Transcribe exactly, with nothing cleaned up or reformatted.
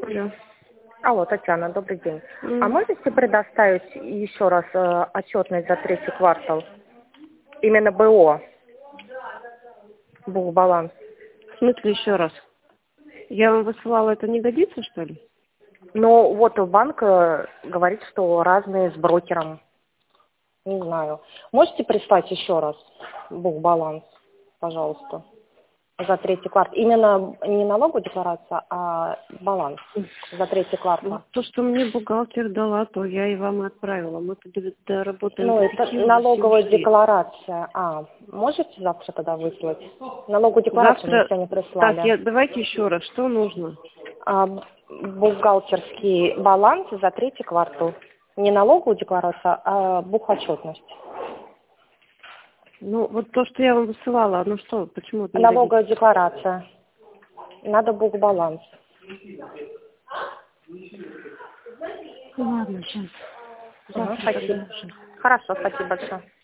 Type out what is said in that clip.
Алло. Алло, Татьяна, добрый день. А М. можете предоставить еще раз э, отчетность за третий квартал? Именно БО, бухбаланс. В смысле еще раз? Я вам высылала, это не годится, что ли? Но вот банк э, говорит, что разные с брокером. Не знаю. Можете прислать еще раз бухбаланс, пожалуйста, за третий квартал? Именно не налоговая декларация, а баланс за третий квартал. Вот то, что мне бухгалтер дала, то я и вам и отправила. Мы тут до- доработаем Ну, до это пяти, уже все налоговая ушли. декларация. А, можете завтра тогда выслать? Налоговую декларацию мне Завтра... сегодня Так, прислали. я... давайте еще раз, что нужно? А, бухгалтерский баланс за третий квартал. Не налоговую декларацию, а бухотчетность. Ну, вот то, что я вам высылала, ну что, почему это не годится? Налоговая декларация. Надо бухбаланс. Ну, ладно, сейчас. Угу, Завтра тогда спасибо. уже. Хорошо, спасибо большое.